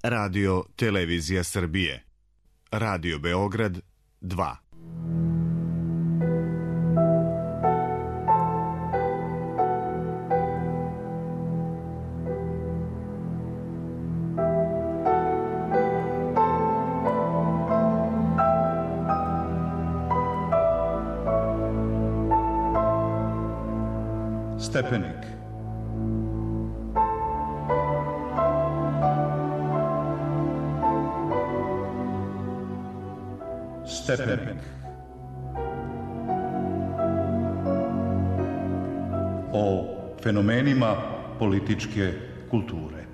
Radio Televizija Srbije. Radio Beograd 2. Stepenik. Stepenik. O fenomenima političke kulture.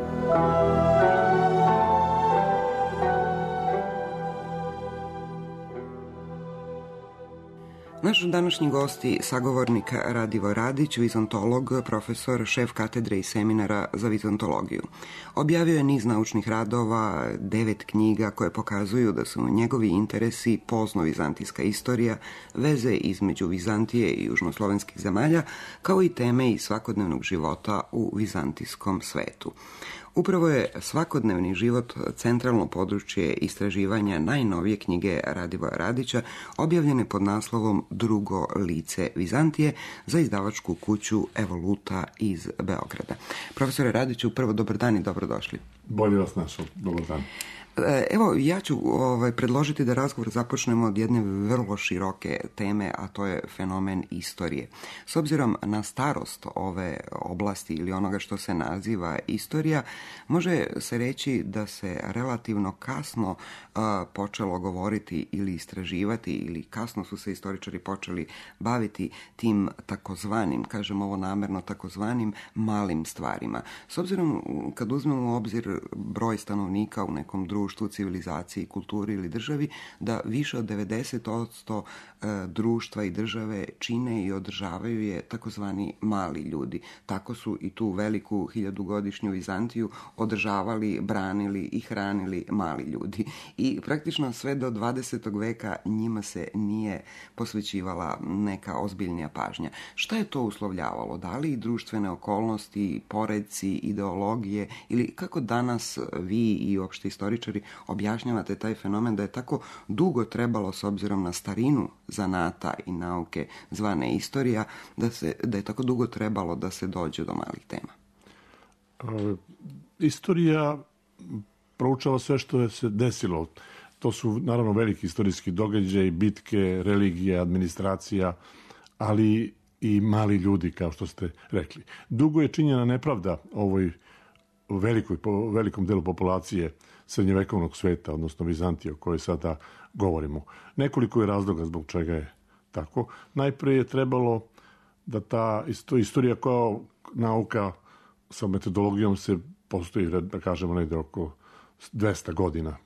Naš današnji gosti, sagovornik Radivo Radić, vizontolog, profesor, šef katedre i seminara za vizontologiju. Objavio je niz naučnih radova, 9 knjiga koje pokazuju da su njegovi interesi pozno-vizantijska istorija, veze između Vizantije i južnoslovenskih zemalja, kao i teme iz svakodnevnog života u vizantijskom svetu. Upravo je svakodnevni život centralno područje istraživanja najnovije knjige Radivoja Radića, objavljene pod naslovom Drugo lice Vizantije za izdavačku kuću Evoluta iz Beograda. Profesore Radiću, prvo dobar dan i dobrodošli. Bolje vas našao, dobar dan. Evo, ja ću predložiti da razgovor započnemo od jedne vrlo široke teme, a to je fenomen istorije. S obzirom na starost ove oblasti ili onoga što se naziva istorija, može se reći da se relativno kasno počelo govoriti ili istraživati, ili kasno su se istoričari počeli baviti tim takozvanim, kažem ovo namerno, takozvanim malim stvarima. S obzirom, kad uzmemo u obzir broj stanovnika u nekom društvu, civilizaciji, kulturi ili državi, da više od 90% društva i države čine i održavaju je takozvani mali ljudi. Tako su i tu veliku 1000-godišnju Vizantiju održavali, branili i hranili mali ljudi. I praktično sve do 20. veka njima se nije posvećivala neka ozbiljnija pažnja. Šta je to uslovljavalo? Da li društvene okolnosti, poredci, ideologije ili kako danas vi i uopšte istoričari objašnjavate taj fenomen da je tako dugo trebalo, s obzirom na starinu zanata i nauke zvane istorija, da je tako dugo trebalo da se dođe do malih tema? Istorija proučava sve što je se desilo. To su naravno veliki istorijski događaji, bitke, religije, administracija, ali i mali ljudi, kao što ste rekli. Dugo je činjena nepravda ovoj velikom delu populacije srednjevekovnog sveta, odnosno Vizantije, o kojoj sada govorimo. Nekoliko je razloga zbog čega je tako. Najprije je trebalo da ta istorija kao nauka sa metodologijom se postoji, da kažemo, negde oko 200 godina.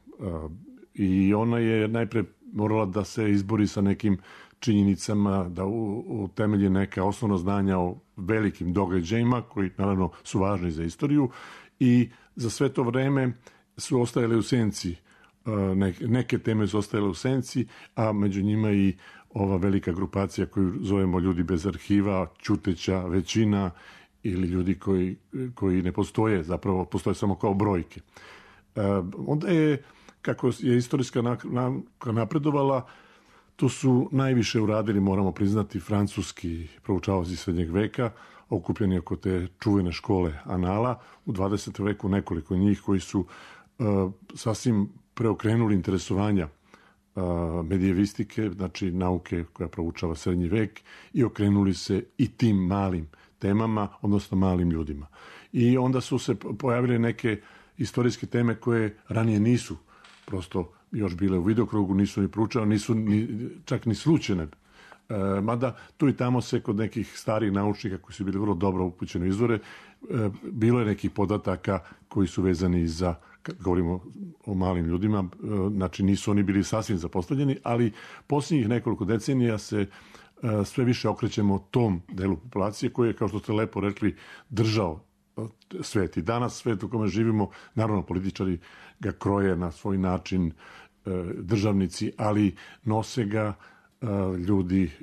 I ona je najprije morala da se izbori sa nekim činjenicama, da utemelji neka osnovna znanja o velikim događajima, koji naravno su važni za istoriju, i za sve to vreme su ostajale u senci. Neke teme su ostajale u senci, a među njima i ova velika grupacija koju zovemo ljudi bez arhiva, ćuteća većina, ili ljudi koji ne postoje, zapravo postoje samo kao brojke. Onda je, kako je istorijska nauka napredovala, tu su najviše uradili, moramo priznati, francuski proučavaoci srednjeg veka, okupljeni oko te čuvene škole Anala, u 20. veku nekoliko njih koji su sasvim preokrenuli interesovanja medijevistike, znači nauke koja proučava srednji vek, i okrenuli se i tim malim temama, odnosno malim ljudima. I onda su se pojavile neke istorijske teme koje ranije nisu prosto još bile u vidokrugu, nisu ni proučavane, nisu čak ni slučajne. Mada tu i tamo se kod nekih starih naučnika koji su bili vrlo dobro upućeni u izvore, bilo je nekih podataka koji su vezani za, kad govorimo o malim ljudima, znači nisu oni bili sasvim zapostavljeni, ali posljednjih nekoliko decenija se sve više okrećemo tom delu populacije koji je, kao što ste lepo rekli, držao svet. I danas svet u kome živimo, naravno političari ga kroje na svoj način, državnici, ali nose ga ljudi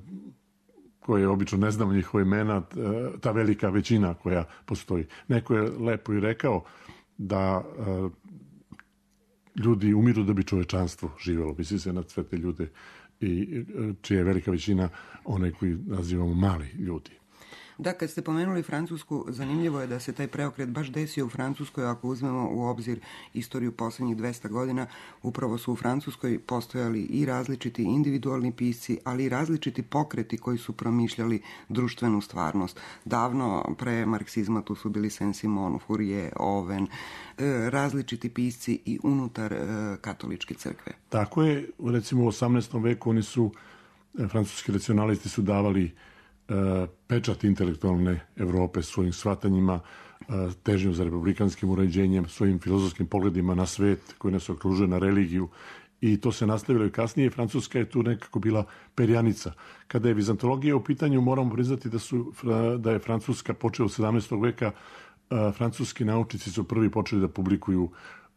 koje obično ne znamo njihove imena, ta velika većina koja postoji. Neko je lepo i rekao da ljudi umiru da bi čovečanstvo živjelo. Misli se na sve te ljude i čija je velika većina one koji nazivamo mali ljudi. Da, kad ste pomenuli Francusku, zanimljivo je da se taj preokret baš desio u Francuskoj. Ako uzmemo u obzir istoriju posljednjih 200 godina, upravo su u Francuskoj postojali i različiti individualni pisci, ali i različiti pokreti koji su promišljali društvenu stvarnost. Davno pre marksizma tu su bili Saint-Simon, Fourier, Owen, različiti pisci i unutar katoličke crkve. Tako je, recimo u 18. veku oni su, francuski racionalisti su davali pečat intelektualne Evrope svojim shvatanjima, težnju za republikanskim uređenjem, svojim filozofskim pogledima na svet koji nas okružuje, na religiju, i to se nastavilo i kasnije. Francuska je tu nekako bila perjanica. Kada je vizantologija u pitanju, moramo priznati da je Francuska počela od 17. veka. Francuski naučnici su prvi počeli da publikuju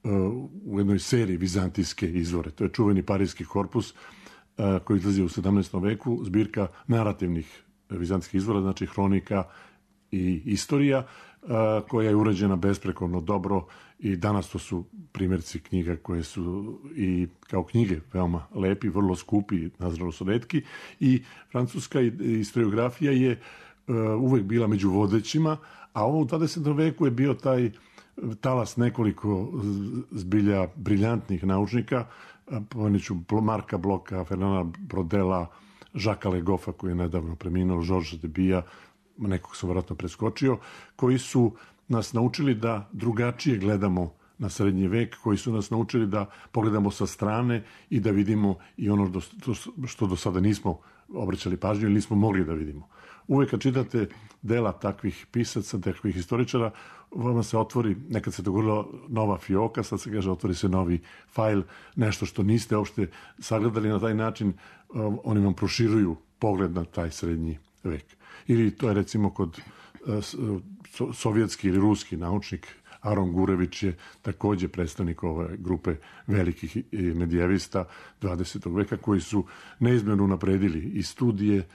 u jednoj seriji vizantijske izvore. To je čuveni Parijski korpus koji izlazi u 17. veku, zbirka narativnih vizantijskih izvora, znači hronika i istorija, koja je urađena besprekorno dobro, i danas to su primjerci knjiga koje su i kao knjige veoma lepi, vrlo skupi, nažalost retki, i francuska historiografija je uvek bila među vodećima, a ovo u 20. veku je bio taj talas nekoliko zbilja briljantnih naučnika, pomenuću Marka Bloka, Fernanda Brodela, Jacques Legoffa koji je nedavno preminuo, Georges Debija, nekog sam vjerojatno preskočio, koji su nas naučili da drugačije gledamo na srednji vek, koji su nas naučili da pogledamo sa strane i da vidimo i ono što do sada nismo obraćali pažnju ili nismo mogli da vidimo. Uvek kad čitate dela takvih pisaca, takvih historičara, vama se otvori, nekad se dogodila nova fioka, sad se kaže otvori se novi fajl, nešto što niste uopšte sagledali na taj način, oni vam proširuju pogled na taj srednji vek. Ili to je recimo kod sovjetski ili ruski naučnik Aron Gurević je također predstavnik ove grupe velikih medijevista 20. veka koji su neizmjerno napredili i studije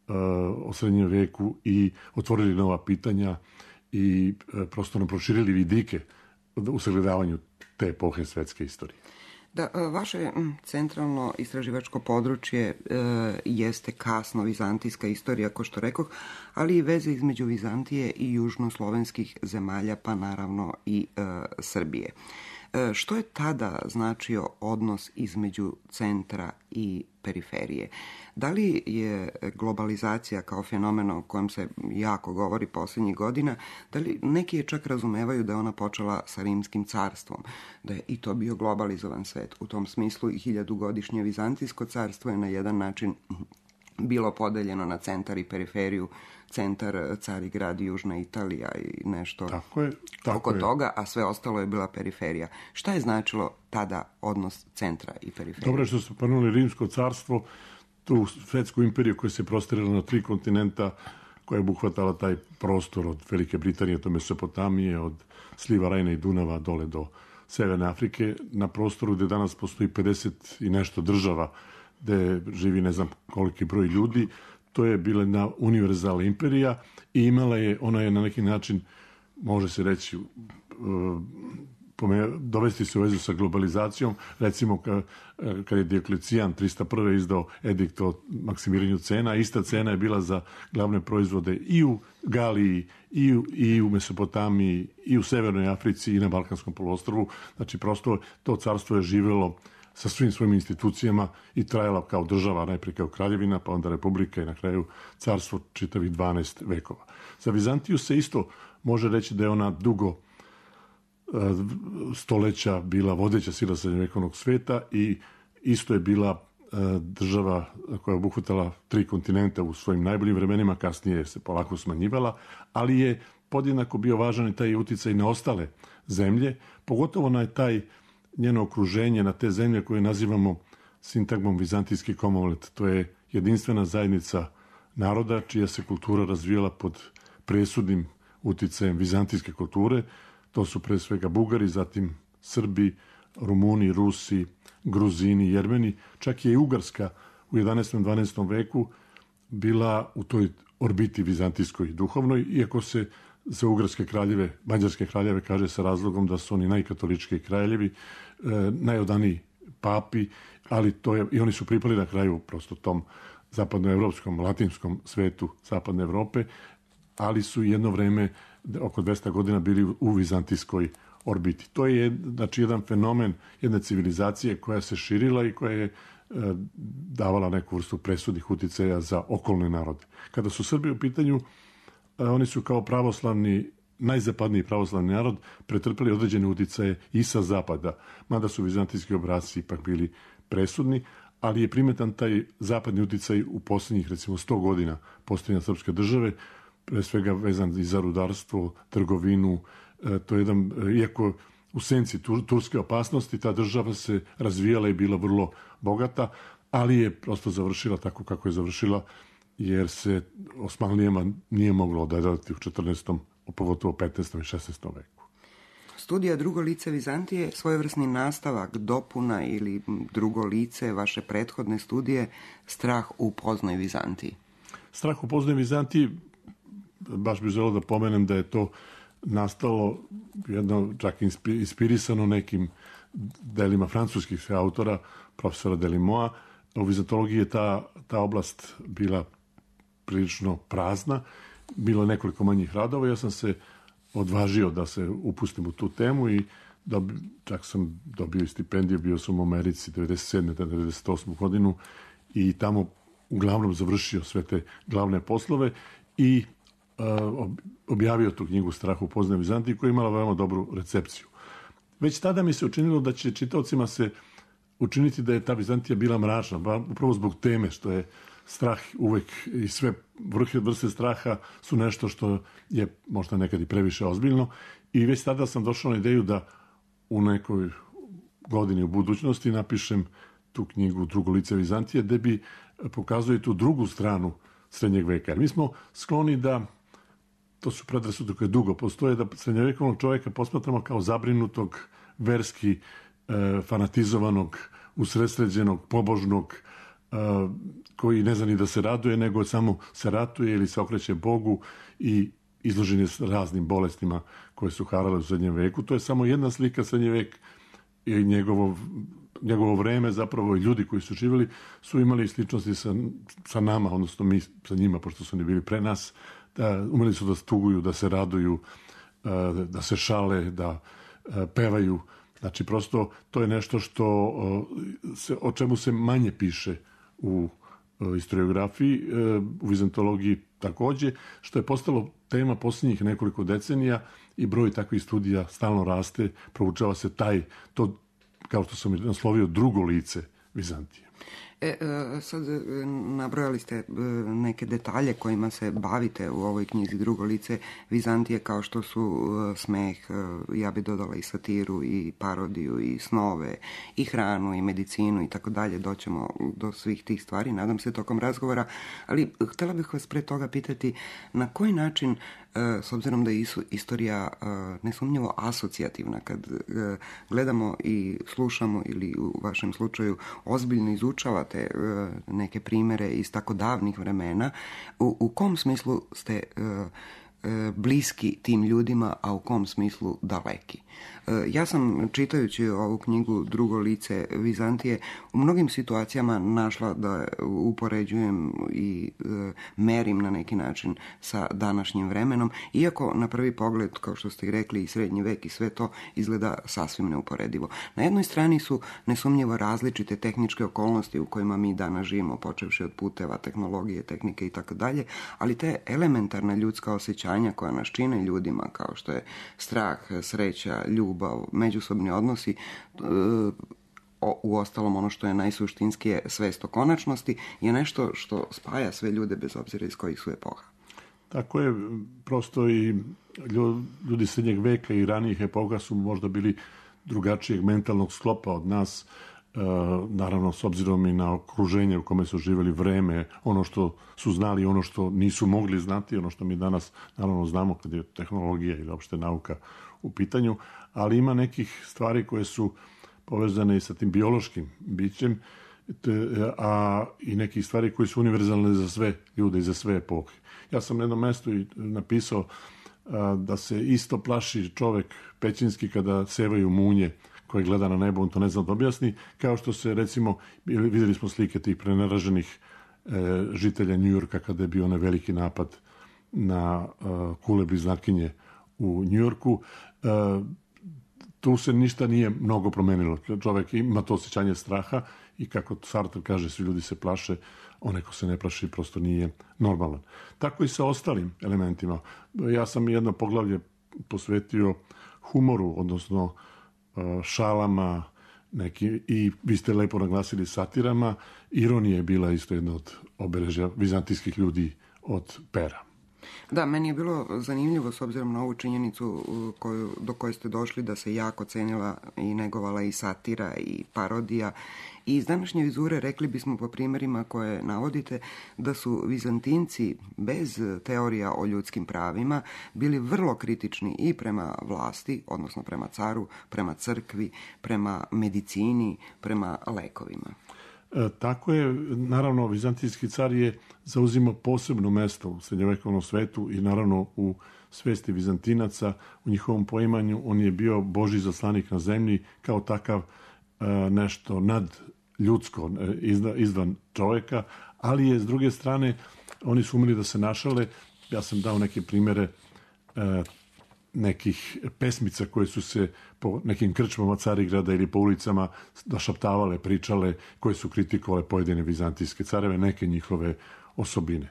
o srednjem veku i otvorili nova pitanja i prosto nam proširili vidike u sagledavanju te epohe svetske istorije. Da, vaše centralno istraživačko područje jeste kasno vizantijska istorija, kao što rekoh, ali i veze između Vizantije i južnoslovenskih zemalja, pa naravno i Srbije. Što je tada značio odnos između centra i periferije? Da li je globalizacija kao fenomen o kojem se jako govori posljednjih godina, da li neki je čak razumevaju da je ona počela sa Rimskim carstvom, da je i to bio globalizovan svet. U tom smislu i 1000-godišnje Vizantijsko carstvo je na jedan način bilo podeljeno na centar i periferiju, centar Carigrad, Južna Italija i nešto oko toga, a sve ostalo je bila periferija. Šta je značilo tada odnos centra i periferije? Dobro je što ste pomenuli Rimsko carstvo, tu svetsku imperiju koja se prostirala na 3 kontinenta, koja je obuhvatala taj prostor od Velike Britanije do Mesopotamije, od sliva Rajne i Dunava dole do Severne Afrike, na prostoru gdje danas postoji 50 i nešto država, gdje živi ne znam koliki broj ljudi. To je bila jedna univerzalna imperija i ona je na neki način, može se reći, dovesti se u vezu sa globalizacijom. Recimo kad je Dioklecijan 301. izdao edikt o maksimiranju cena, ista cena je bila za glavne proizvode i u Galiji, i u Mesopotamiji, i u Severnoj Africi, i na Balkanskom poluostrvu. Znači prosto to carstvo je živjelo sa svim svojim institucijama i trajala kao država, najprije kao kraljevina, pa onda republika i na kraju carstvo čitavih 12 vekova. Za Vizantiju se isto može reći da je ona dugo stoljeća bila vodeća sila srednjovekovnog sveta i isto je bila država koja je obuhvatala 3 kontinenta u svojim najboljim vremenima, kasnije se polako smanjivala, ali je podjednako bio važan i taj uticaj na ostale zemlje, pogotovo na taj njeno okruženje, na te zemlje koje nazivamo sintagmom Vizantijski Commonwealth. To je jedinstvena zajednica naroda čija se kultura razvijala pod presudnim uticajem vizantijske kulture. To su pre svega Bugari, zatim Srbi, Rumuni, Rusi, Gruzini, Jermeni. Čak je i Ugarska u 11. i 12. veku bila u toj orbiti vizantijskoj duhovnoj, iako se za ugarske kraljeve, mađarske kraljeve kaže sa razlogom da su oni najkatolički kraljevi, najodaniji papi, ali to je, i oni su pripali na kraju prosto tom zapadnoevropskom, latinskom svetu zapadne Evrope, ali su jedno vreme, oko 200 godina, bili u vizantijskoj orbiti. To je znači jedan fenomen jedne civilizacije koja se širila i koja je davala neku vrstu presudnih uticaja za okolne narode. Kada su Srbi u pitanju, oni su kao pravoslavni, najzapadniji pravoslavni narod pretrpeli određene uticaje i sa zapada, mada su vizantijski obrasci ipak bili presudni, ali je primetan taj zapadni uticaj u posljednjih, recimo, 100 godina postojanja srpske države, pre svega vezan i za rudarstvo, trgovinu. To je jedan, iako u senci turske opasnosti, ta država se razvijala i bila vrlo bogata, ali je prosto završila tako kako je završila, jer se Osmanlijama nije moglo odredati u 14. pogotovo 15. i 16. veku. Studija Drugo lice Vizantije, svojevrsni nastavak, dopuna ili drugo lice vaše prethodne studije Strah u poznoj Vizantiji. Strah u poznoj Vizantiji, baš bih želeo da pomenem da je to nastalo jedno, čak inspirisano nekim delima francuskih autora, profesora Delimoa. U vizantologiji je ta oblast bila prilično prazna, bilo je nekoliko manjih radova. Ja sam se odvažio da se upustim u tu temu i čak sam dobio i stipendiju, bio sam u Americi 97. 98. godinu i tamo uglavnom završio sve te glavne poslove i objavio tu knjigu Strah u poznoj Vizantiji, koja je imala veoma dobru recepciju. Već tada mi se učinilo da će čitaocima se učiniti da je ta Vizantija bila mračna, upravo zbog teme, što je strah uvek i sve vrste straha su nešto što je možda nekad i previše ozbiljno, i već tada sam došao na ideju da u nekoj godini u budućnosti napišem tu knjigu Drugo lice Vizantije, gde bi pokazuje tu drugu stranu srednjeg veka. Mi smo skloni da, to su predrasude koje dugo postoje, da srednjovekovnog čovjeka posmatramo kao zabrinutog, verski fanatizovanog, usredsređenog, pobožnog, koji ne zna ni da se raduje, nego samo se ratuje ili se okreće Bogu i izložen je raznim bolestima koje su harale u srednjem veku. To je samo jedna slika. Srednji vek i njegovo vreme, zapravo i ljudi koji su živjeli su imali sličnosti sa nama, odnosno mi sa njima, pošto su oni bili pre nas. Umeli su da tuguju, da se raduju, da se šale, da pevaju. Znači, prosto to je nešto o čemu se manje piše u historiografiji, u vizantologiji takođe, što je postalo tema posljednjih nekoliko decenija i broj takvih studija stalno raste, proučava se to, kao što sam naslovio, drugo lice Vizantije. Sad nabrojali ste neke detalje kojima se bavite u ovoj knjizi Drugo lice Vizantije, kao što su smeh, ja bi dodala i satiru i parodiju i snove i hranu i medicinu i tako dalje. Doćemo do svih tih stvari, nadam se, tokom razgovora, ali htjela bih vas pre toga pitati na koji način, s obzirom da je istorija nesumnjivo asocijativna, kad gledamo i slušamo ili u vašem slučaju ozbiljno izučavate neke primere iz tako davnih vremena, u kom smislu ste bliski tim ljudima, a u kom smislu daleki? Ja sam, čitajući ovu knjigu Drugo lice Vizantije, u mnogim situacijama našla da upoređujem i merim na neki način sa današnjim vremenom, iako na prvi pogled, kao što ste i rekli, i srednji vek i sve to izgleda sasvim neuporedivo. Na jednoj strani su nesumnjivo različite tehničke okolnosti u kojima mi danas živimo, počevši od puteva, tehnologije, tehnike i tako dalje, ali te elementarna ljudska osjećanja koja nas čine ljudima, kao što je strah, sreća, ljubav, međusobni odnosi, u ostalom ono što je najsuštinskije svest o konačnosti, je nešto što spaja sve ljude bez obzira iz kojih su epoha. Tako je, prosto i ljudi srednjeg veka i ranijih epoha su možda bili drugačijeg mentalnog sklopa od nas, naravno s obzirom i na okruženje u kome su živjeli, vreme, ono što su znali, ono što nisu mogli znati, ono što mi danas naravno znamo kad je tehnologija ili uopšte nauka u pitanju, ali ima nekih stvari koje su povezane i sa tim biološkim bićem, a i nekih stvari koje su univerzalne za sve ljude i za sve epohe. Ja sam na jednom mestu i napisao da se isto plaši čovek pećinski kada sevaju munje koje gleda na nebo, on to ne zna da objasni, kao što se, recimo, vidjeli smo slike tih prenaraženih žitelja Njujorka kada je bio onaj veliki napad na kule bliznakinje u Njujorku. Tu se ništa nije mnogo promenilo. Čovek ima to osjećanje straha i kako Sartre kaže, svi ljudi se plaše, onaj ko se ne plaši prosto nije normalan. Tako i sa ostalim elementima. Ja sam jedno poglavlje posvetio humoru, odnosno šalama, i vi ste lepo naglasili satirama. Ironija je bila isto jedna od obeležja vizantijskih ljudi od pera. Da, meni je bilo zanimljivo s obzirom na ovu činjenicu do koje ste došli, da se jako cenila i negovala i satira i parodija. I iz današnje vizure rekli bismo po primjerima koje navodite da su Vizantinci bez teorija o ljudskim pravima bili vrlo kritični i prema vlasti, odnosno prema caru, prema crkvi, prema medicini, prema lekovima. Tako je, naravno, vizantijski car je zauzimao posebno mesto u srednjovekovnom svetu i naravno u svesti Vizantinaca, u njihovom poimanju on je bio Božji zaslanik na zemlji, kao takav nešto nadljudsko, izvan čovjeka, ali je s druge strane oni su umeli da se našale. Ja sam dao neke primjere nekih pesmica koje su se po nekim krčmama Carigrada ili po ulicama došaptavale, pričale, koje su kritikovale pojedine vizantijske careve, neke njihove osobine.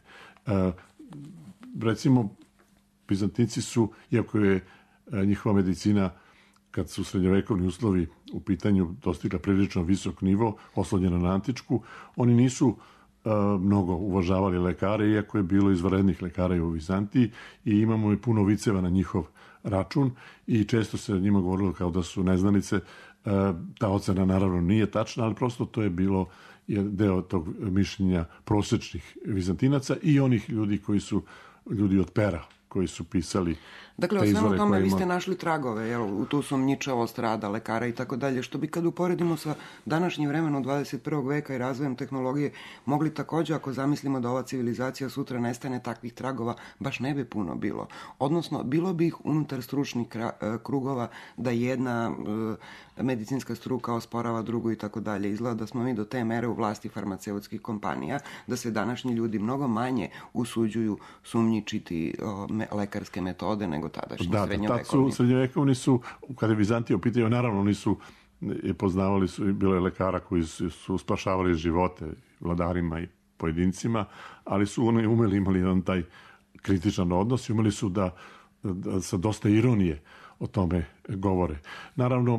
Recimo, Vizantinci su, iako je njihova medicina, kad su srednjovekovni uslovi u pitanju, dostigla prilično visok nivo, oslonjena na antičku, oni nisu mnogo uvažavali lekare, iako je bilo izvanrednih lekara i u Vizantiji, i imamo i puno viceva na njihov račun i često se njima govorilo kao da su neznalice. Ta ocena naravno nije tačna, ali prosto to je bilo deo tog mišljenja prosječnih Vizantinaca i onih ljudi koji su ljudi od pera, koji su pisali. Dakle, o svemu tome vi ste našli tragove, jel, u tu sumnjičavost rada lekara i tako dalje, što bi kad uporedimo sa današnjim vremenom 21. veka i razvojem tehnologije mogli također, ako zamislimo da ova civilizacija sutra nestane, takvih tragova baš ne bi puno bilo. Odnosno, bilo bi ih unutar stručnih krugova da jedna medicinska struka osporava drugu i tako dalje. Izgleda da smo mi do te mere u vlasti farmaceutskih kompanija, da se današnji ljudi mnogo manje usuđuju sumnjičiti lekarske metode nego tadašnji srednjovekovni. Srednjovekovni su, kada je Vizantija u pitanju, naravno oni su poznavali su, bilo je lekara koji su spašavali živote vladarima i pojedincima, ali su oni imali jedan taj kritičan odnos i umeli su da sa dosta ironije o tome govore. Naravno,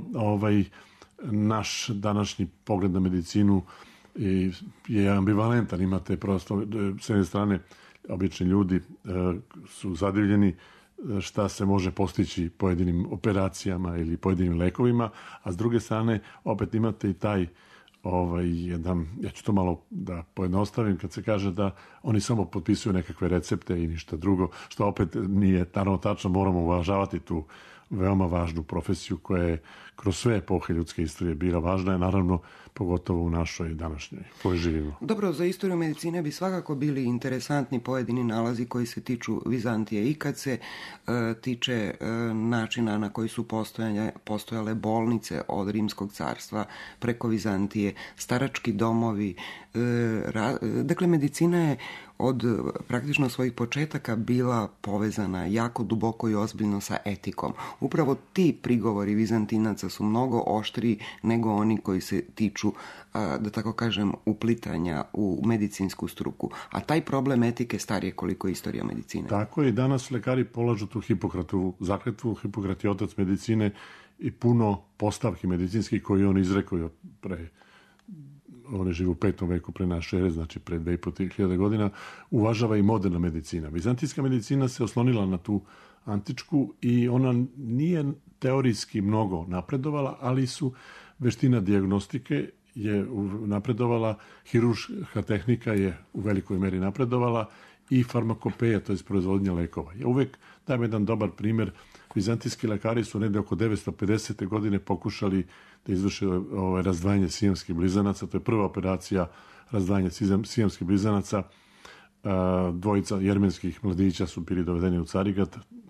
naš današnji pogled na medicinu je ambivalentan. Imate prosto, s jedne strane, obični ljudi su zadivljeni šta se može postići pojedinim operacijama ili pojedinim lekovima, a s druge strane opet imate i taj jedan, ja ću to malo da pojednostavim, kad se kaže da oni samo potpisuju nekakve recepte i ništa drugo, što opet nije naravno tačno. Moramo uvažavati tu veoma važnu profesiju koja je kroz sve epohe ljudske istorije bila važna, je naravno pogotovo u našoj današnjoj kojoj živimo. Dobro, za istoriju medicine bi svakako bili interesantni pojedini nalazi koji se tiču Vizantije i kad se tiče načina na koji su postojale bolnice od Rimskog carstva preko Vizantije, starački domovi. Dakle, medicina je od praktično svojih početaka bila povezana jako duboko i ozbiljno sa etikom. Upravo ti prigovori Vizantinaca su mnogo oštriji nego oni koji se tiču, da tako kažem, uplitanja u medicinsku struku. A taj problem etike star je koliko je istorija medicine. Tako je, danas lekari polažu tu Hipokratovu zakletvu. Hipokrat je otac medicine i puno postavki medicinskih koji on izrekao pre, on je živo u 5. veku pre naše ere, znači pre 2500 godina, uvažava i moderna medicina. Vizantijska medicina se oslonila na tu antičku i ona nije teorijski mnogo napredovala, ali su veština dijagnostike je napredovala, hirurška tehnika je u velikoj meri napredovala i farmakopeja, to je proizvodnja lekova. Ja uvek dajem jedan dobar primjer. Vizantijski lekari su negde oko 950. godine pokušali da izvrše razdvajanje sijamskih blizanaca. To je prva operacija razdvajanja sijamskih blizanaca. Dvojica jermenskih mladića su bili dovedeni u Carigrad,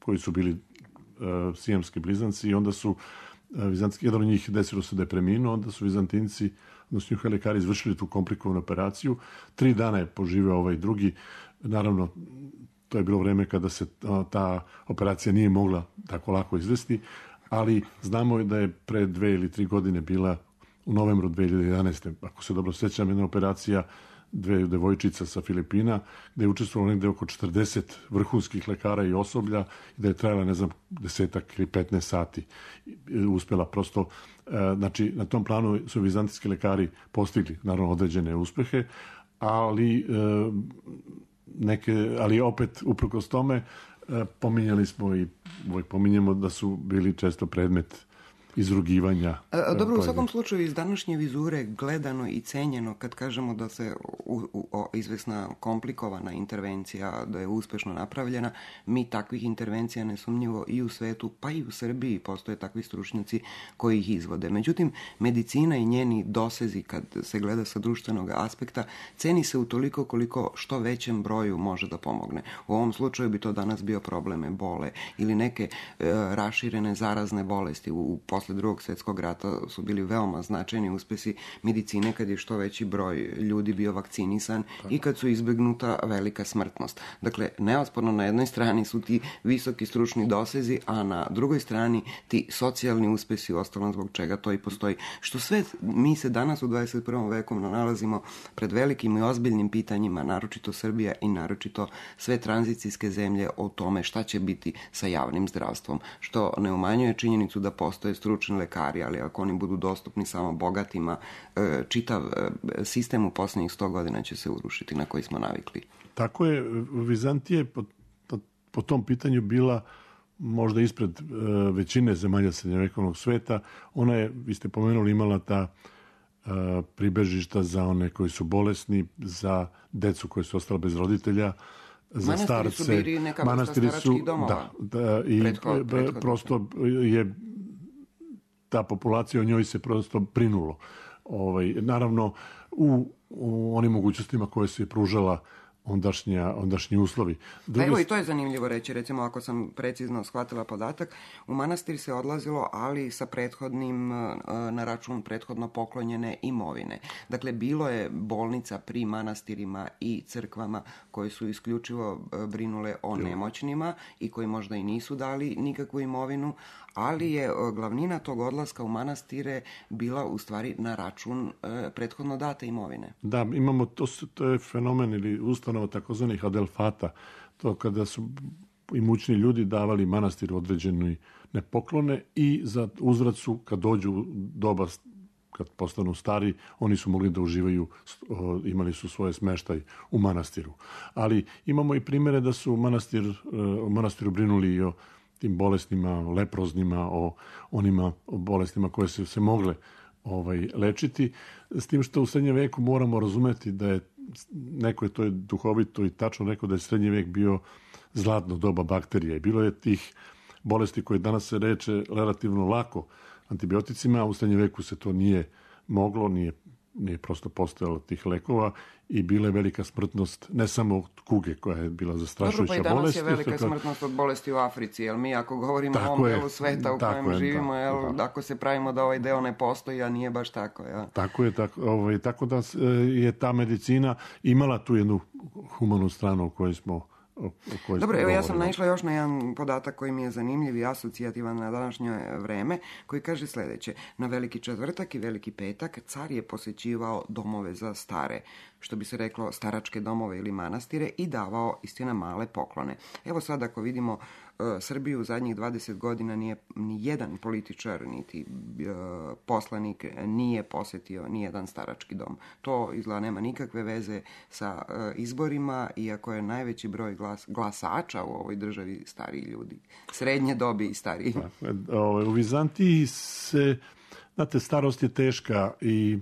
koji su bili sijamski blizanci i onda su jedan od njih desilo se da je preminuo, onda su Vizantinci, odnosno njihovi lekari izvršili tu komplikovanu operaciju. 3 dana je poživeo ovaj drugi. Naravno, to je bilo vreme kada se ta operacija nije mogla tako lako izvesti, ali znamo da je pre 2 ili 3 godine bila u novembru 2011. Ako se dobro sećam, jedna operacija 2 devojčica sa Filipina, gde je učestvovalo negde oko 40 vrhunskih lekara i osoblja i da je trajala, ne znam, 10 ili 15 sati. Uspela prosto, znači na tom planu su vizantijski lekari postigli naravno određene uspehe, ali ali opet uprkos tome pominjali smo i uvijek pominjemo da su bili često predmet izrugivanja. Dobro, u svakom slučaju iz današnje vizure gledano i cenjeno kad kažemo da se izvesna komplikovana intervencija da je uspešno napravljena, mi takvih intervencija nesumnjivo i u svetu, pa i u Srbiji postoje takvi stručnjaci koji ih izvode. Međutim, medicina i njeni dosezi kad se gleda sa društvenog aspekta ceni se utoliko koliko što većem broju može da pomogne. U ovom slučaju bi to danas bio problem ebole ili neke raširene zarazne bolesti. Posle Drugog svjetskog rata su bili veoma značajni uspesi medicine kad je što veći broj ljudi bio vakcinisan i kad su izbegnuta velika smrtnost. Dakle, neosporno na jednoj strani su ti visoki stručni dosezi, a na drugoj strani ti socijalni uspesi, ostalom zbog čega to i postoji. Što sve mi se danas u 21. veku nalazimo pred velikim i ozbiljnim pitanjima, naročito Srbija i naročito sve tranzicijske zemlje o tome šta će biti sa javnim zdravstvom, što ne umanjuje činjenicu da postoje stručni lekari, ali ako oni budu dostupni samo bogatima, čitav sistem u posljednjih 100 godina će se urušiti na koji smo navikli. Tako je, Vizantija po tom pitanju bila možda ispred većine zemalja srednjovekovnog sveta. Ona je, vi ste pomenuli, imala ta pribežišta za one koji su bolesni, za decu koji su ostala bez roditelja, za starce. Manastiri su bili neka vrsta staračkih domova. I prosto je ta populacija, o njoj se prosto brinulo. Naravno, u onim mogućnostima koje se je pružala ondašnji uslovi. Evo i to je zanimljivo reći, recimo ako sam precizno shvatila podatak, u manastir se odlazilo, ali sa prethodnim, na račun prethodno poklonjene imovine. Dakle, bilo je bolnica pri manastirima i crkvama koje su isključivo brinule o nemoćnima i koji možda i nisu dali nikakvu imovinu, ali je glavnina tog odlaska u manastire bila u stvari na račun prethodno date imovine. Da, imamo, to je fenomen ili ustanova takozvanih adelfata, to kada su imućni ljudi davali manastiru određene poklone i za uzvrat su, kad dođu doba, kad postanu stari, oni su mogli da uživaju, imali su svoje smeštaj u manastiru. Ali imamo i primjere da su u manastiru brinuli i o tim bolesnima, leproznima, o bolestima koje su se mogle lečiti. S tim što u srednjem veku moramo razumeti da je, neko je to duhovito i tačno rekao da je srednji vek bio zlatno doba bakterija i bilo je tih bolesti koje danas se leče relativno lako antibioticima, a u srednjem veku se to nije moglo, nije prosto postojalo tih lekova i bila je velika smrtnost, ne samo od kuge koja je bila zastrašujuća bolest. Dobro, pa i danas je velika smrtnost od bolesti u Africi, jer mi ako govorimo o ovom delu sveta u kojem živimo, ako se pravimo da ovaj deo ne postoji, a nije baš tako. Tako da je ta medicina imala tu jednu humanu stranu o kojoj smo Dobro, evo ja sam naišla još na jedan podatak koji mi je zanimljiv i asocijativan na današnje vreme, koji kaže sljedeće. Na Veliki četvrtak i Veliki petak car je posjećivao domove za stare, što bi se reklo staračke domove ili manastire, i davao istina male poklone. Evo sad ako vidimo Srbiju u zadnjih 20 godina nije ni jedan političar niti poslanik nije posjetio ni jedan starački dom. To izgleda nema nikakve veze sa izborima, iako je najveći broj glasača u ovoj državi stariji ljudi. Srednje dobi i stariji. U Vizantiji znate, starost je teška i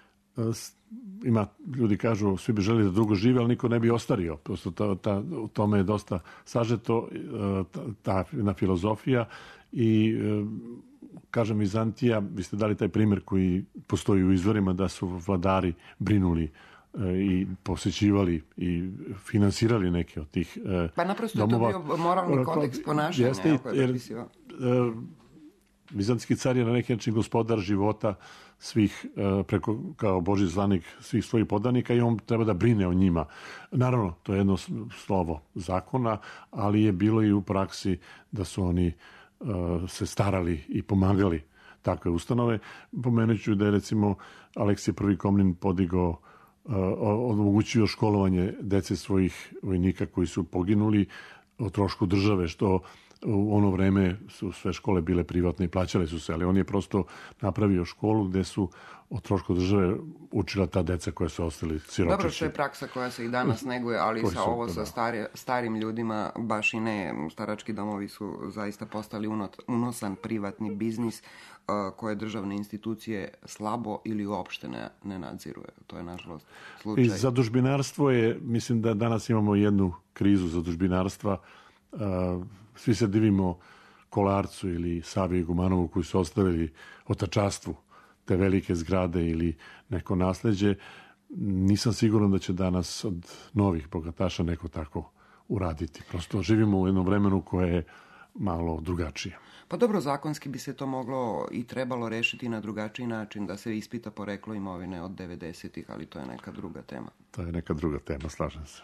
ima, ljudi kažu, svi bi želi da dugo žive, ali niko ne bi ostario. Prosto u tome je dosta sažeto ta jedna filozofija i kažem, Vizantija, vi ste dali taj primjer koji postoji u izvorima, da su vladari brinuli i posjećivali i finansirali neke od tih Pa naprosto domova. Je to bio moralni kodeks ponašanja. Jeste, Vizantijski car je na neki način gospodar života svih, kao Božji slanik svih svojih podanika i on treba da brine o njima. Naravno, to je jedno slovo zakona, ali je bilo i u praksi da su oni se starali i pomagali takve ustanove. Pomenut ću da je recimo Aleksije I. Komnin podigao, omogućio školovanje dece svojih vojnika koji su poginuli o trošku države, što u ono vreme su sve škole bile privatne i plaćale su se, ali on je prosto napravio školu gde su o trošku države učila ta deca koja su ostali siročići. Dobro, što je praksa koja se i danas neguje, ali sa starim ljudima baš i ne. Starački domovi su zaista postali unosan privatni biznis koje državne institucije slabo ili uopšte ne nadziruje. To je nažalost slučaj. I zadužbinarstvo je, mislim da danas imamo jednu krizu zadužbinarstva. Svi se divimo Kolarcu ili Savi Gumanovu koji su ostavili otačastvu te velike zgrade ili neko nasleđe. Nisam siguran da će danas od novih bogataša neko tako uraditi. Prosto živimo u jednom vremenu koje je malo drugačije. Pa dobro, zakonski bi se to moglo i trebalo rešiti na drugačiji način, da se ispita poreklo imovine od 90-ih, ali to je neka druga tema. To je neka druga tema, slažem se.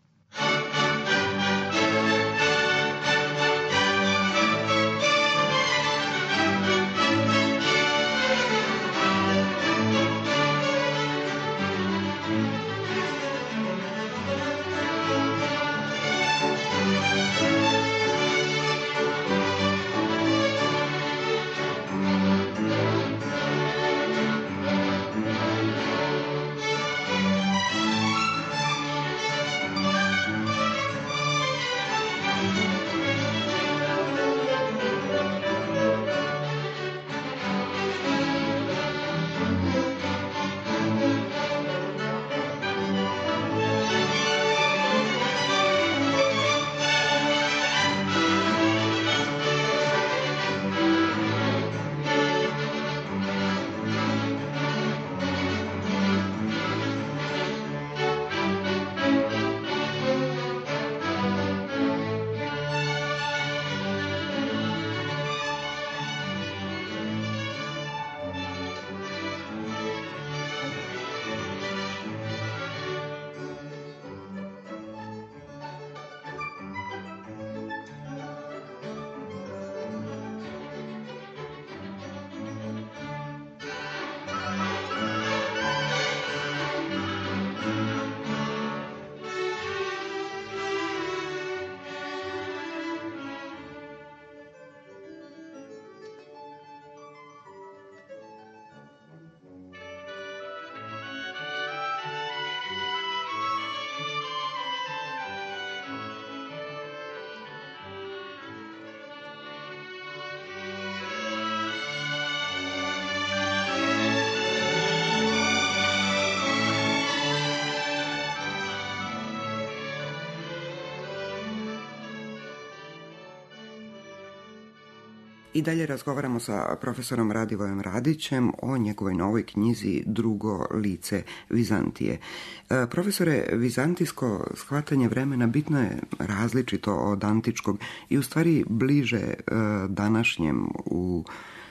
I dalje razgovaramo sa profesorom Radivojem Radićem o njegovoj novoj knjizi Drugo lice Vizantije. Profesore, vizantijsko shvatanje vremena bitno je različito od antičkog i u stvari bliže današnjem u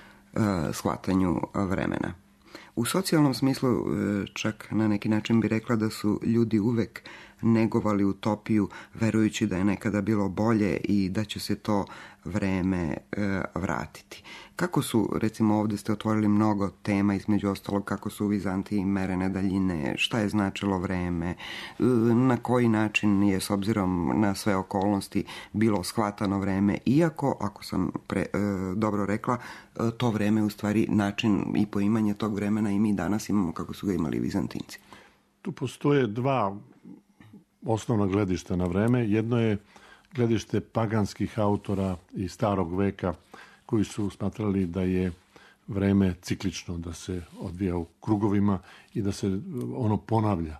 shvatanju vremena. U socijalnom smislu čak na neki način bi rekla da su ljudi uvek negovali utopiju verujući da je nekada bilo bolje i da će se to vreme vratiti. Kako su, recimo ovdje ste otvorili mnogo tema, između ostalog kako su u Vizantiji merene daljine, šta je značilo vreme, na koji način je s obzirom na sve okolnosti bilo shvatano vreme, iako, ako sam dobro rekla, to vreme u stvari način i poimanje tog vremena i mi danas imamo kako su ga imali Vizantinci. Tu postoje dva osnovna gledišta na vreme. Jedno je gledište paganskih autora iz starog veka koji su smatrali da je vreme ciklično, da se odvija u krugovima i da se ono ponavlja.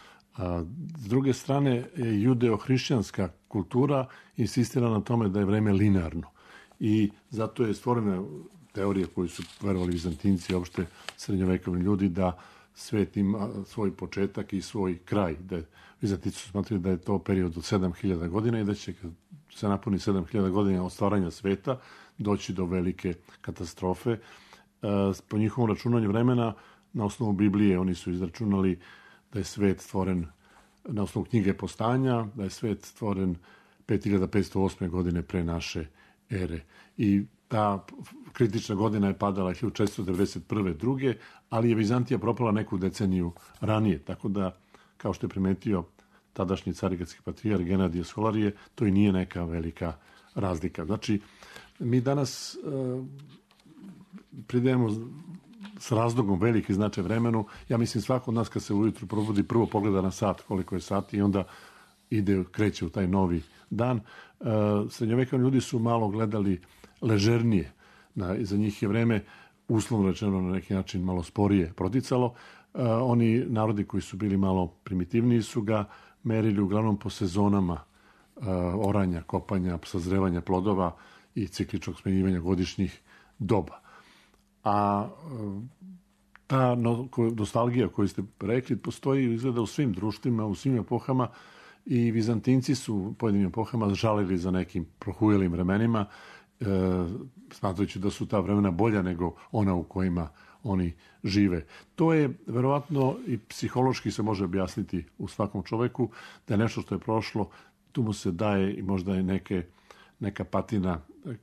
S druge strane, judeo-hrišćanska kultura insistira na tome da je vreme linearno. I zato je stvorena teorija koju su verovali Vizantinci i uopšte srednjovekovni ljudi da svet ima svoj početak i svoj kraj. Vizantinci su smatrali da je to period od 7000 godina i da će kad se napuni 7000 godina od stvaranja sveta doći do velike katastrofe. Po njihovom računanju vremena, na osnovu Biblije, oni su izračunali da je svet stvoren na osnovu knjige Postanja, da je svet stvoren 5508. godine pre naše ere. I ta kritična godina je padala 1491. druge, ali je Vizantija propala neku deceniju ranije, tako da, kao što je primetio tadašnji carigradski patrijarh Genadije Scholarije, to i nije neka velika razlika. Znači, mi danas pridajemo s razlogom veliki značaj vremenu. Ja mislim svako od nas kad se ujutru probudi prvo pogleda na sat koliko je sati i onda kreće u taj novi dan. Srednjovekovni ljudi su malo gledali ležernije. Za njih je vreme uslovno rečeno na neki način malo sporije proticalo. Oni narodi koji su bili malo primitivniji su ga merili uglavnom po sezonama oranja, kopanja, sazrevanja plodova i cikličnog smenjivanja godišnjih doba. A ta nostalgija koju ste rekli postoji izgleda u svim društvima, u svim epohama i Vizantinci su u pojedinim epohama žalili za nekim prohujelim vremenima, smatrajući da su ta vremena bolja nego ona u kojima oni žive. To je verovatno i psihološki se može objasniti u svakom čoveku, da je nešto što je prošlo, tu mu se daje i možda je neka patina,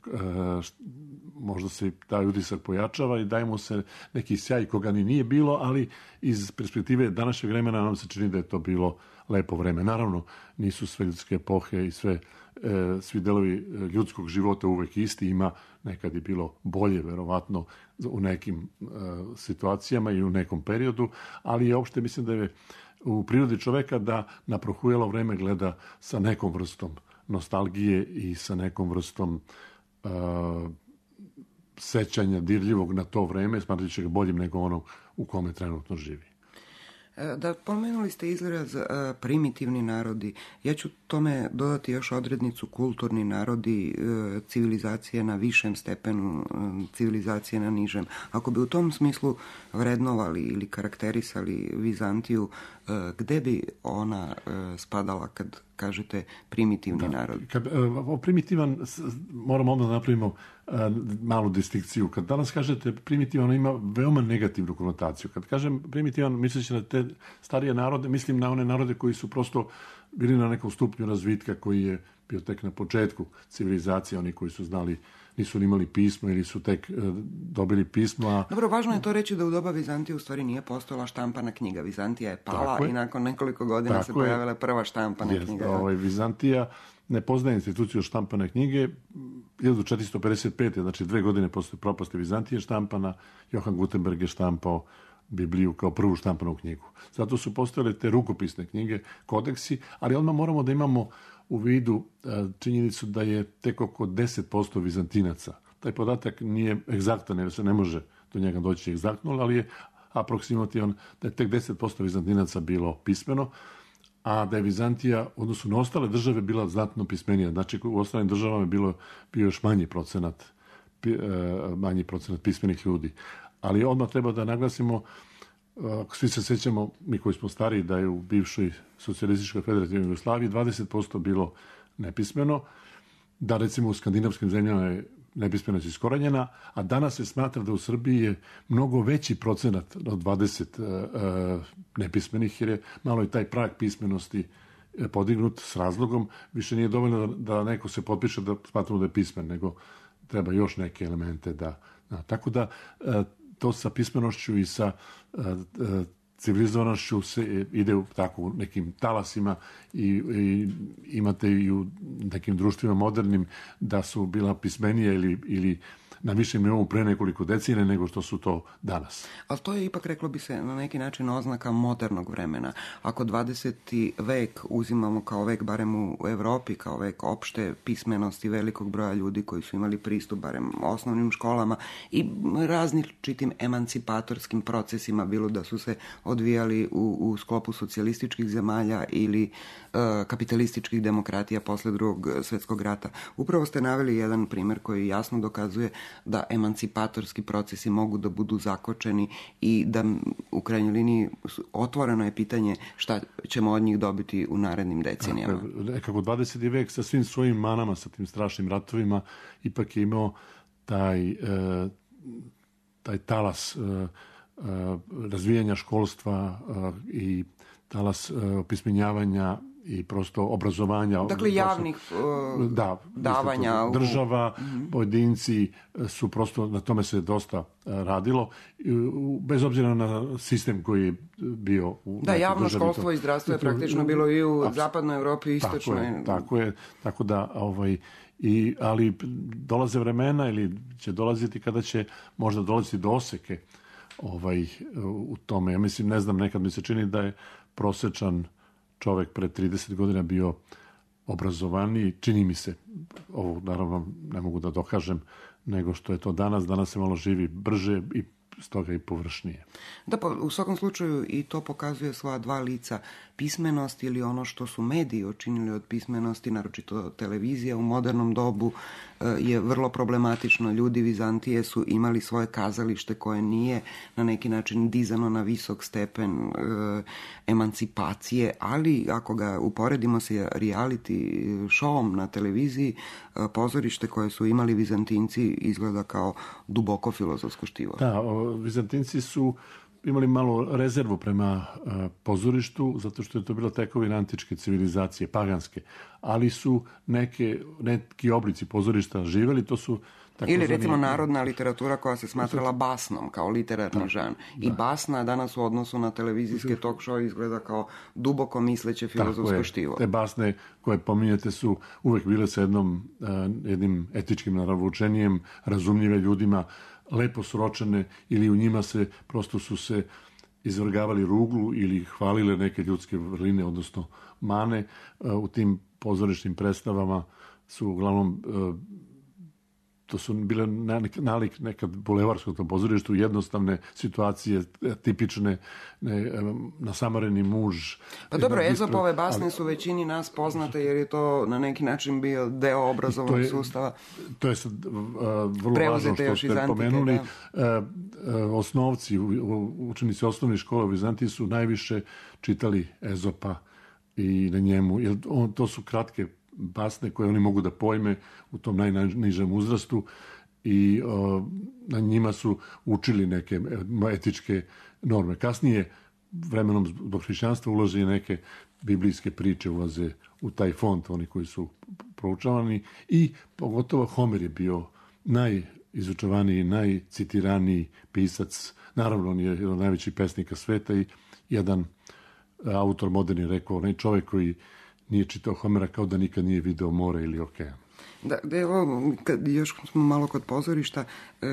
možda se taj utisak pojačava i daje mu se neki sjaj koga ni nije bilo, ali iz perspektive današnjeg vremena nam se čini da je to bilo lepo vreme. Naravno, nisu sve ljudske epohe i svi delovi ljudskog života uvek isti, ima nekad je bilo bolje, verovatno, u nekim situacijama i u nekom periodu, ali je opšte mislim da je u prirodi čoveka da na prohujelo vreme gleda sa nekom vrstom nostalgije i sa nekom vrstom sećanja dirljivog na to vreme, smatrajući ga boljim nego ono u kome trenutno živi. Da, pomenuli ste izraz primitivni narodi. Ja ću tome dodati još odrednicu kulturni narodi, civilizacije na višem stepenu, civilizacije na nižem. Ako bi u tom smislu vrednovali ili karakterisali Vizantiju, gde bi ona spadala kad kažete primitivni narod? Primitivan, moramo odmah da napravimo malu distinkciju. Kad danas kažete primitivan, ima veoma negativnu konotaciju. Kad kažem primitivan, misleći na te starije narode, mislim na one narode koji su prosto bili na nekom stupnju razvitka koji je bio tek na početku civilizacije, oni koji su znali, nisu li imali pismo ili su tek dobili pismo. Dobro, važno je to reći da u doba Vizantije u stvari nije postojala štampana knjiga. Vizantija je pala i nakon nekoliko godina se pojavila prva štampana knjiga. Vizantija ne poznaje instituciju štampane knjige. 1455. znači 2 godine posle propasti Vizantije štampana, Johann Gutenberg je štampao Bibliju kao prvu štampanu knjigu. Zato su postojale te rukopisne knjige, kodeksi, ali odmah moramo da imamo u vidu činjenicu da je tek oko 10% Vizantinaca. Taj podatak nije egzaktan, jer se ne može do njega doći egzaktno, ali je aproksimativan da je tek 10% Vizantinaca bilo pismeno, a da je Vizantija, odnosno na ostale države, bila znatno pismenija. Znači, u ostalim državama je bio još manji procenat pismenih ljudi. Ali odmah treba da naglasimo, svi se sećamo, mi koji smo stariji, da je u bivšoj socijalističkoj federativnoj Jugoslaviji 20% bilo nepismeno, da recimo u skandinavskim zemljama je nepismenost iskorenjena, a danas se smatra da u Srbiji je mnogo veći procenat od 20 nepismenih, jer je malo i taj prag pismenosti podignut s razlogom. Više nije dovoljno da neko se potpiše da smatramo da je pismen, nego treba još neke elemente da... Tako da to sa pismenošću i sa civilizovanošću se ide u tako nekim talasima i imate i u nekim društvima modernim da su bila pismenije ili na višem nivou pre nekoliko decenija nego što su to danas. Ali to je ipak, reklo bi se, na neki način oznaka modernog vremena. Ako 20. vek uzimamo kao vek, barem u Evropi, kao vek opšte pismenosti velikog broja ljudi koji su imali pristup barem osnovnim školama i različitim emancipatorskim procesima, bilo da su se odvijali u sklopu socijalističkih zemalja ili kapitalističkih demokratija posle Drugog svjetskog rata. Upravo ste naveli jedan primer koji jasno dokazuje da emancipatorski procesi mogu da budu zakočeni i da u krajnjoj liniji otvoreno je pitanje šta ćemo od njih dobiti u narednim decenijama. Nekako 20. vek sa svim svojim manama, sa tim strašnim ratovima, ipak je imao taj talas razvijanja školstva i talas opismenjavanja i prosto obrazovanja. Dakle, javnih davanja. Država, pojedinci su prosto, na tome se dosta radilo, bez obzira na sistem koji je bio u da, javno školstvo i zdravstvo je praktično bilo i u zapadnoj Evropi i istočnoj. Tako je, tako da ali dolaze vremena ili će dolaziti kada će možda dolaziti do oseke u tome. Ja mislim, ne znam, nekad mi se čini da je prosečan čovek pre 30 godina bio obrazovaniji, čini mi se, ovo naravno ne mogu da dokažem, nego što je to danas. Danas se malo živi brže i stoga i površnije. Da, pa u svakom slučaju i to pokazuje svoja dva lica. Pismenost ili ono što su mediji učinili od pismenosti, naročito televizija u modernom dobu, je vrlo problematično. Ljudi Vizantije su imali svoje kazalište koje nije na neki način dizano na visok stepen emancipacije, ali ako ga uporedimo sa reality showom na televiziji, pozorište koje su imali Vizantinci izgleda kao duboko filozofsko štivo. Da, Vizantinci su imali malo rezervu prema pozorištu, zato što je to bilo tekovina antičke civilizacije, paganske, ali su neki oblici pozorišta živeli, to su ili recimo narodna literatura koja se smatrala basnom, kao literarni žan. I basna danas u odnosu na televizijske talk show izgleda kao duboko misleće filozofsko štivo. Te basne koje pominjete su uvek bile sa jednim etičkim naravučenijem, razumljive ljudima, lepo sročene, ili u njima su se izvrgavali ruglu ili hvalile neke ljudske vrline, odnosno mane. U tim pozorišnim predstavama su uglavnom to su bile nalik nekad bulevarskog pozorištu, jednostavne situacije, tipične, nasamareni muž. Pa dobro, Ezopove basne su većini nas poznate jer je to na neki način bio deo obrazovnog sustava. To je sad vrlo važno što ste pomenuli. Osnovci, učenici osnovne škole u Vizantiji su najviše čitali Ezopa i na njemu, jer to su kratke basne koje oni mogu da pojme u tom najnižem uzrastu i na njima su učili neke etičke norme. Kasnije, vremenom zbog hrišćanstva, ulaze i neke biblijske priče, ulaze u taj fond, oni koji su proučavani, i pogotovo Homer je bio najizučavaniji, najcitiraniji pisac. Naravno, on je jedan od najvećih pesnika sveta i jedan autor moderni rekao, onaj čovjek koji nije čitao Homera kao da nikad nije video more ili okean. Da, evo, još smo malo kod pozorišta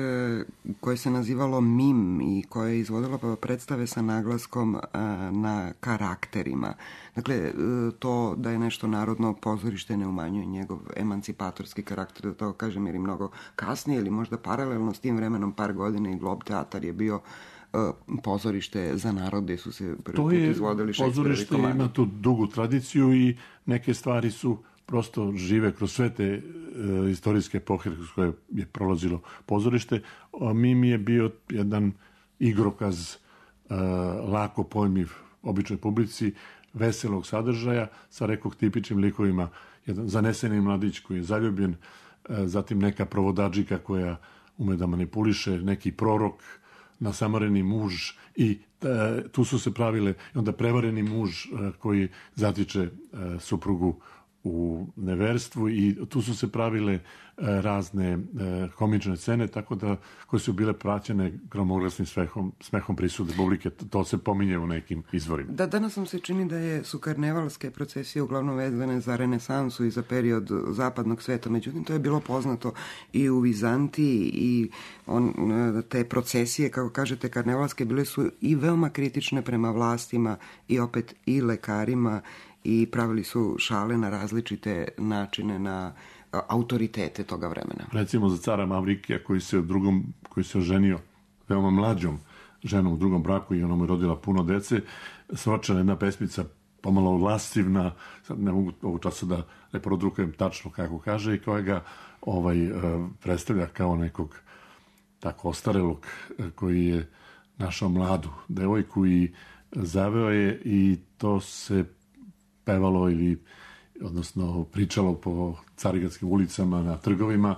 koje se nazivalo MIM i koje je izvodilo predstave sa naglaskom na karakterima. Dakle, to da je nešto narodno pozorište ne umanjuje njegov emancipatorski karakter, da to kažem, jer i mnogo kasnije ili možda paralelno s tim vremenom par godina i Glob teatar je bio pozorište za narod gde su se prvi put izvodili Šekspirovi komadi. Pozorište ima tu dugu tradiciju i neke stvari su prosto žive kroz sve te istorijske epohe kroz koje je prolazilo pozorište. Mim je bio jedan igrokaz lako pojmiv običnoj publici, veselog sadržaja sa, rekoh, tipičnim likovima. Jedan zaneseni mladić koji je zaljubljen, zatim neka provodadžika koja ume da manipuliše, neki prorok, nasamareni muž i tu su se pravile i onda prevareni muž koji zatiče suprugu u neverstvu i tu su se pravile razne komične scene, tako da koje su bile praćene gromoglasnim smehom prisude publike. To se pominje u nekim izvorima. Da, danas nam se čini da su karnevalske procesije uglavnom vezane za renesansu i za period zapadnog sveta. Međutim, to je bilo poznato i u Vizantiji i te procesije, kako kažete, karnevalske bile su i veoma kritične prema vlastima i opet i lekarima i pravili su šale na različite načine, na autoritete toga vremena. Recimo za cara Mavrikija koji se oženio veoma mlađom ženom u drugom braku i ona mu je rodila puno dece, sročena jedna pesmica pomalo lascivna, sad ne mogu ovog časa da reproduktujem tačno kako kaže, i kojega predstavlja kao nekog tako ostarelog koji je našao mladu devojku i zaveo je, i to se pevalo odnosno pričalo po carigradskim ulicama, na trgovima,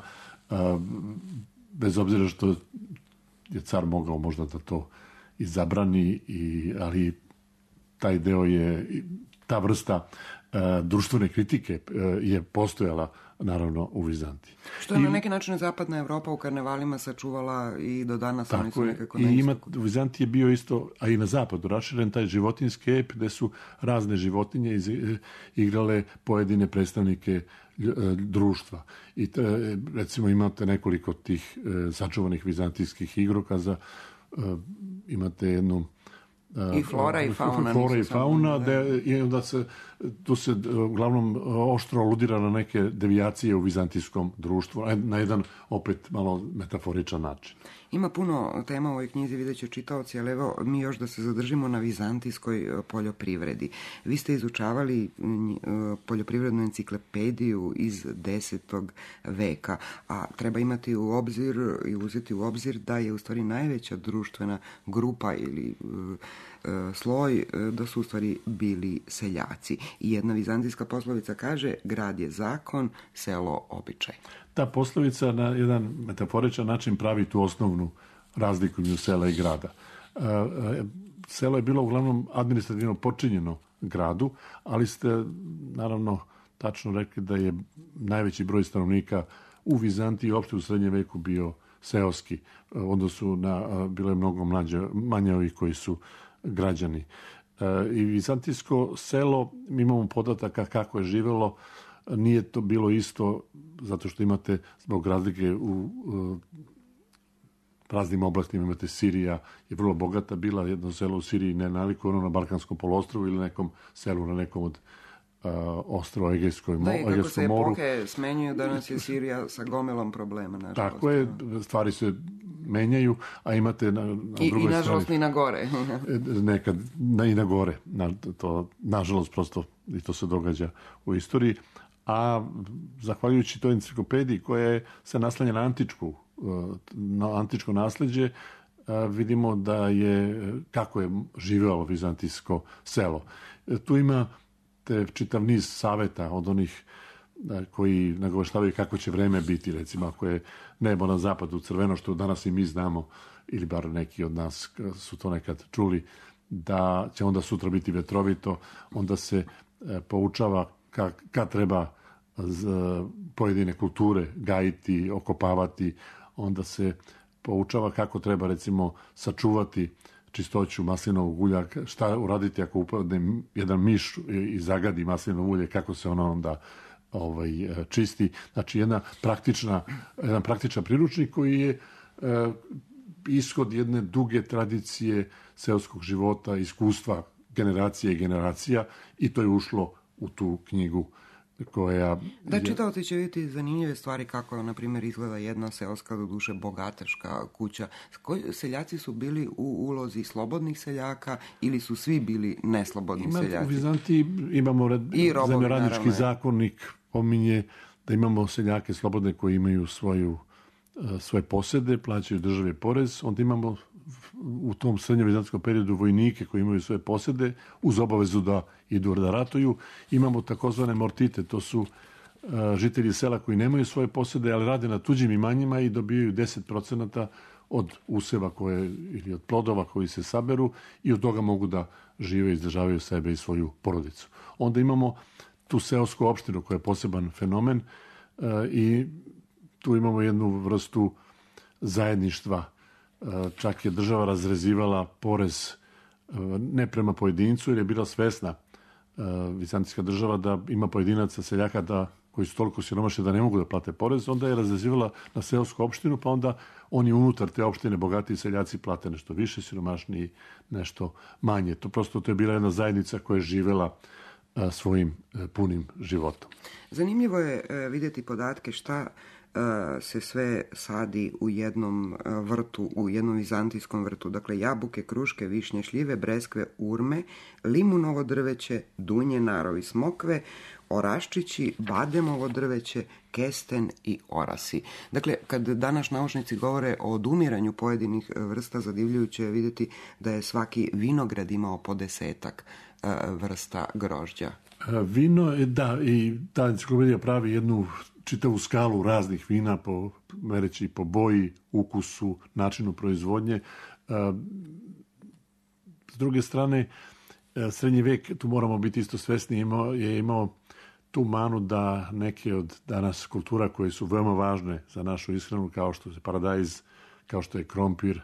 bez obzira što je car mogao možda da to i zabrani, ali taj deo je, ta vrsta društvene kritike je postojala naravno u Vizantiji. Što je na neki način zapadna Evropa u karnevalima sačuvala i do danas oni su nekako na istoku. U Vizantiji je bio isto, a i na zapadu, raširen taj životinjski ep gde su razne životinje igrale pojedine predstavnike društva. I recimo imate nekoliko tih sačuvanih vizantijskih igrokaza, imate jednu i flora i fauna. Flora i fauna, tu se uglavnom oštro aludira na neke devijacije u vizantijskom društvu, na jedan opet malo metaforičan način. Ima puno tema u ovoj knjizi, vidjet će čitaoci, ali evo mi još da se zadržimo na vizantijskoj poljoprivredi. Vi ste izučavali poljoprivrednu enciklopediju iz 10. veka, a treba imati u obzir i uzeti u obzir da je u stvari najveća društvena grupa ili sloj da su u stvari bili seljaci. I jedna vizantijska poslovica kaže: grad je zakon, selo običaj. Ta poslovica na jedan metaforičan način pravi tu osnovnu razliku između sela i grada. Selo je bilo uglavnom administrativno počinjeno gradu, ali ste naravno tačno rekli da je najveći broj stanovnika u Vizantiji i uopšte u srednjem veku bio seoski. Bilo je mnogo manje ovih koji su građani. I vizantijsko selo, mi imamo podataka kako je živelo, nije to bilo isto, zato što imate zbog razlike u raznim oblastima. Imate Sirija je vrlo bogata bila, jedno selo u Siriji ne naliko na Balkanskom poluostrvu ili nekom selu na nekom od ostrva Egejskog moru. Da, i kako se epohe smenjuju, danas je Sirija sa gomilom problema. Nažalost. Tako je, stvari se menjaju, a imate na drugoj strani... I nažalost i na gore. Nekad i na gore. Nažalost, prosto i to se događa u istoriji. A zahvaljujući toj enciklopediji koja se naslanja na antičko nasleđe, vidimo da je kako je živelo vizantijsko selo. Tu ima čitav niz saveta od onih koji nagoveštavaju kako će vreme biti, recimo ako je nebo na zapadu crveno, što danas i mi znamo, ili bar neki od nas su to nekad čuli, da će onda sutra biti vetrovito, onda se poučava kad treba pojedine kulture gajiti, okopavati, onda se poučava kako treba recimo sačuvati čistoću maslinovog ulja, šta uraditi ako upadne jedan miš i zagadi maslinovo ulje, kako se ono onda čisti. Znači jedan praktičan priručnik koji je ishod jedne duge tradicije seoskog života, iskustva generacija i generacija, i to je ušlo u tu knjigu koja... Da, čitaoci će vidjeti zanimljive stvari kako, na primjer, izgleda jedna seoska, do duše bogataška kuća. Seljaci su bili u ulozi slobodnih seljaka ili su svi bili neslobodni seljaci? U Vizantiji imamo zemljoradnički zakonik, pominje da imamo seljake slobodne koji imaju svoje posede, plaćaju državi porez, onda imamo u tom srednjovizantskom periodu vojnike koji imaju svoje posede uz obavezu da idu da ratuju. Imamo takozvane mortite, to su žitelji sela koji nemaju svoje posede, ali rade na tuđim imanjima i dobijaju 10% od useva ili od plodova koji se saberu i od toga mogu da žive i izdržavaju sebe i svoju porodicu. Onda imamo tu seosku opštinu koja je poseban fenomen i tu imamo jednu vrstu zajedništva. Čak je država razrezivala porez ne prema pojedincu, jer je bila svesna vizantijska država da ima pojedinaca seljaka koji su toliko siromašni da ne mogu da plate porez, onda je razrezivala na seosku opštinu, pa onda oni unutar te opštine, bogatiji seljaci, plate nešto više, siromašniji nešto manje. To je bila jedna zajednica koja je živela svojim punim životom. Zanimljivo je vidjeti podatke šta se sve sadi u jednom vrtu, u jednom vizantijskom vrtu. Dakle, jabuke, kruške, višnje, šljive, breskve, urme, limunovo drveće, dunje, narovi, smokve, oraščići, bademovo drveće, kesten i orasi. Dakle, kad danas naučnici govore o odumiranju pojedinih vrsta, zadivljujuće je vidjeti da je svaki vinograd imao po 10 vrsta grožđa. Vino, da, i ta enciklopedija pravi jednu čitavu skalu raznih vina, mereći po boji, ukusu, načinu proizvodnje. S druge strane, srednji vek, tu moramo biti isto svesni, je imao tu manu da neke od danas kultura koje su veoma važne za našu ishranu, kao što je paradajz, kao što je krompir,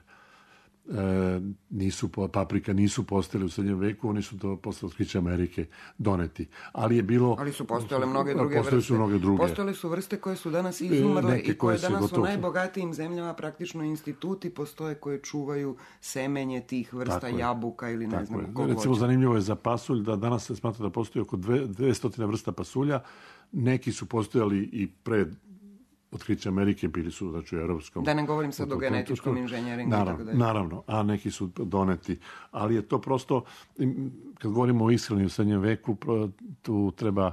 paprika nisu postojali u srednjem veku, oni su to posle otkrića Amerike doneti. Ali su postojale mnoge druge vrste. Postojale su vrste koje su danas izumrle i koje danas u najbogatijim zemljama praktično instituti postoje koje čuvaju semenje tih vrsta jabuka ili ne znam kog. Recimo, zanimljivo je za pasulj da danas se smatra da postoji oko 200 vrsta pasulja. Neki su postojali i pred otkriće Amerike, bili su, znači, u europskom... Da ne govorim sad o genetičkom inženjeringu. Naravno, a neki su doneti. Ali je to prosto, kad govorimo o ishrani u srednjem veku, tu treba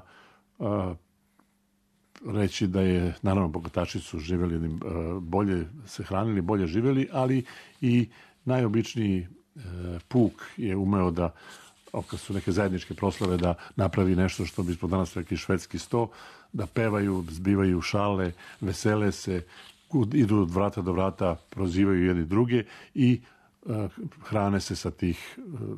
reći da je, naravno, bogataši su živjeli bolje, se hranili, bolje živjeli, ali i najobičniji puk je umeo da, kad su neke zajedničke proslave, da napravi nešto što bismo danas rekli švedski sto, da pevaju, zbivaju šale, vesele se, idu od vrata do vrata, prozivaju jedni druge i hrane se sa tih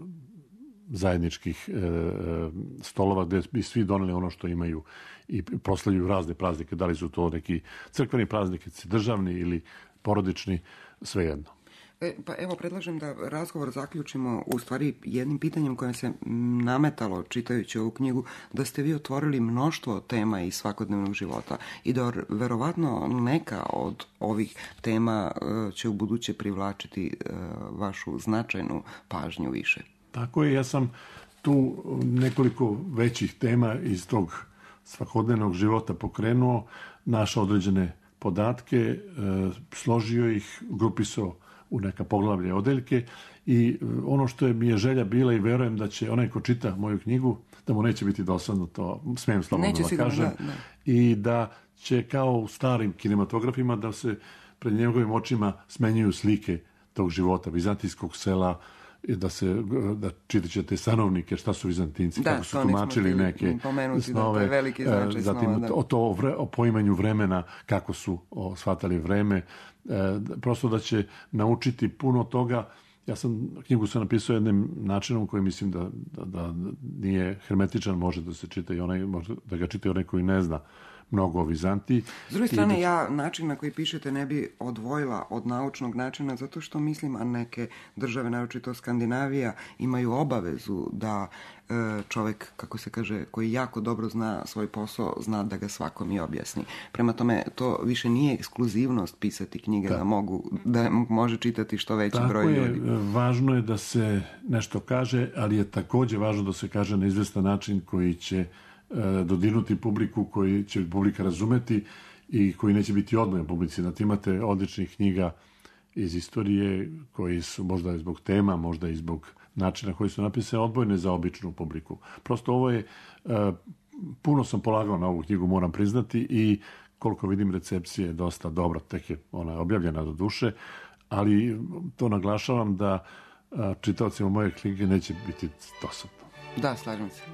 zajedničkih stolova gdje bi svi doneli ono što imaju i proslavljuju razne praznike, da li su to neki crkveni praznike, državni ili porodični, svejedno. Pa evo, predlažem da razgovor zaključimo u stvari jednim pitanjem koje se nametalo čitajući ovu knjigu, da ste vi otvorili mnoštvo tema iz svakodnevnog života i da verovatno neka od ovih tema će u buduće privlačiti vašu značajnu pažnju više. Tako je, ja sam tu nekoliko većih tema iz tog svakodnevnog života pokrenuo, našao određene podatke, složio ih, grupisao u neka poglavlje odeljke i ono što mi je želja bila i verujem da će onaj ko čita moju knjigu, da mu neće biti dosadno, to smijem slobodno da kažem, i da će kao u starim kinematografima da se pred njegovim očima smenjuju slike tog života, vizantijskog sela, da čitat ćete stanovnike, šta su Vizantinci, kako su tumačili neke snove, zatim o poimanju vremena, kako su shvatali vreme, prosto da će naučiti puno toga. Knjigu sam napisao jednim načinom koji mislim da nije hermetičan, može da se čita i da ga čita i onaj koji ne zna mnogo o Vizantiji. S druge strane, ja način na koji pišete ne bi odvojila od naučnog načina, zato što mislim, a neke države, naročito Skandinavija, imaju obavezu da čovjek, kako se kaže, koji jako dobro zna svoj posao, zna da ga svakom i objasni. Prema tome, to više nije ekskluzivnost pisati knjige, da može čitati što veći broj ljudi. Tako je, važno je da se nešto kaže, ali je također važno da se kaže na izvestan način koji će dodirnuti publiku, koji će publika razumeti i koji neće biti odmojan publici. Znate, imate odličnih knjiga iz istorije koji su možda i zbog tema, možda i zbog načina koji su napisane odbojne za običnu publiku. Prosto ovo je, puno sam polagao na ovu knjigu, moram priznati, i koliko vidim recepcije je dosta dobra, tek je ona objavljena do duše, ali to naglašavam da čitaocima moje knjige neće biti dosadno. Da, slažem se.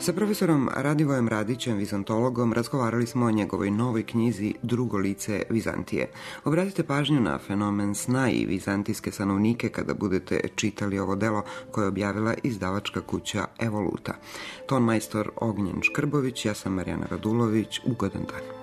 Sa profesorom Radivojem Radićem, vizantologom, razgovarali smo o njegovoj novoj knjizi Drugo lice Vizantije. Obratite pažnju na fenomen sna i vizantijske stanovnike kada budete čitali ovo delo koje je objavila izdavačka kuća Evoluta. Tonmajstor Ognjen Škrbović, ja sam Marijana Radulović, ugodan dan.